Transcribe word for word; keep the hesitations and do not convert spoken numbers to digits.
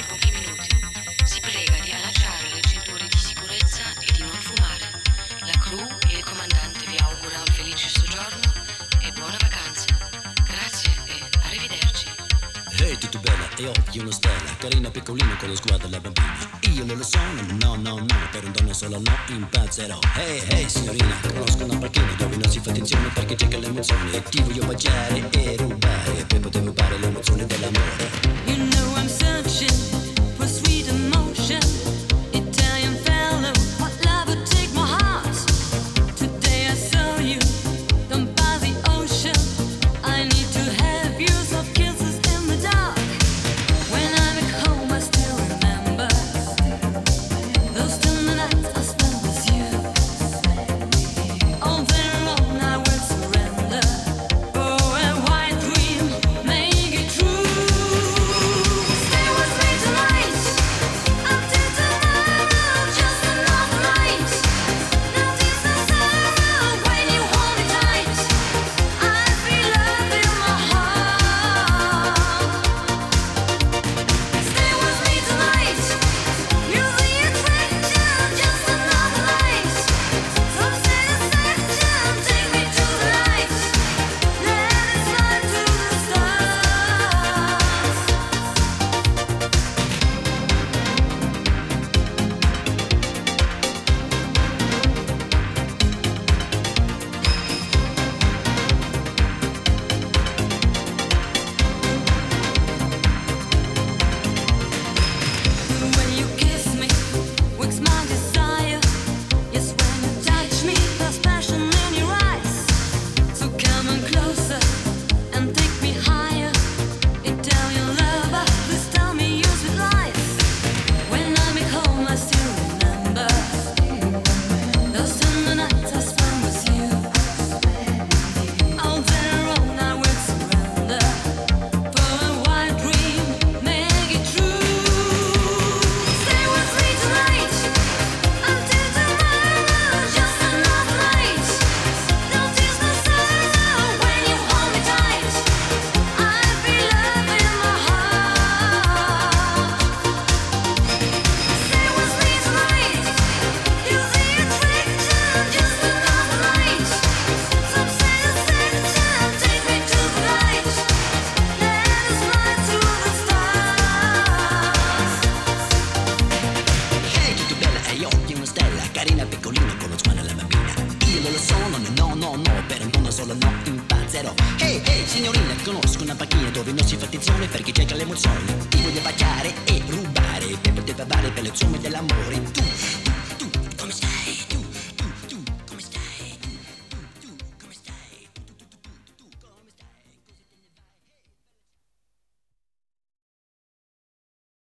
pochi minuti. Si prega di allacciare le cinture di sicurezza e di non fumare. La crew e il comandante vi augura un felice soggiorno e buona vacanza. Grazie e arrivederci. Ehi, hey, tutto bella, e occhi una stella, carina piccolina con lo sguardo alla bambina. Io non lo sono, no, no, no, per un dono solo no, impazzerò. Ehi, hey, hey, signorina, conosco una panchina dove non si fa attenzione perché c'è che l'emozione. E ti voglio baciare e rubare, poi potevo fare l'emozione dell'amore. You know I'm searching for sweet emotion. Italian fellow, what love would take my heart. Today I saw you down by the ocean. I need to have you soft kisses in the dark. When I'm at home I still remember those tender nights I spent with you. All day long I will surrender. Oh, a white dream, make it true. Stay with me tonight, until tomorrow, just another night. Notice the sorrow when you hold me tight. I feel love in my heart. Stay with me tonight, you're the attraction, just another night. Some satisfaction, take me to the light. Let it slide to the stars. When you kiss me, wakes my desire. Yes, when you touch me, there's passion in your eyes. So come on closer and take me higher. Italian lover, please tell me your sweet lies. When I'm at home, I still remember those tender nights I spent with you. All day long I will surrender. For a white dream, make it true. Stay with me tonight, until tomorrow, just another night. Notice the sorrow when you hold me tight. I feel love in my heart. Stay with me tonight, you're the attraction, just another night. Some satisfaction, take me to the light. Let us fly to the stars. Ehi, hey, tutto bella, e occhi una stella, carina piccolina con lo sguardo alla bambina. Io non lo sono, no, no, no, per un dono solo no, impazzerò. Ehi, hey, ehi, hey, signorina, conosco una panchina dove non si fa attenzione perché c'è che l'emozione. Ti voglio baciare e rubare, per poter parlare per le somme dell'amore. Tu